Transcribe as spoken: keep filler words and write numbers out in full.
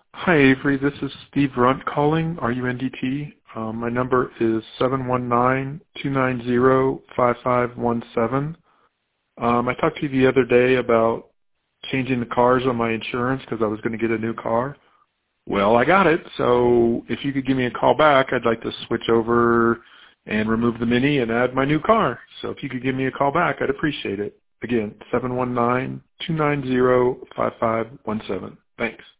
Hi, Avery. This is Steve Runt calling, R U N D T. Um, my number is seven one nine, two nine zero, five five one seven. Um, I talked to you the other day about changing the cars on my insurance because I was going to get a new car. Well, I got it, so if you could give me a call back, I'd like to switch over and remove the Mini and add my new car. So if you could give me a call back, I'd appreciate it. Again, seven one nine, two nine zero, five five one seven. Thanks.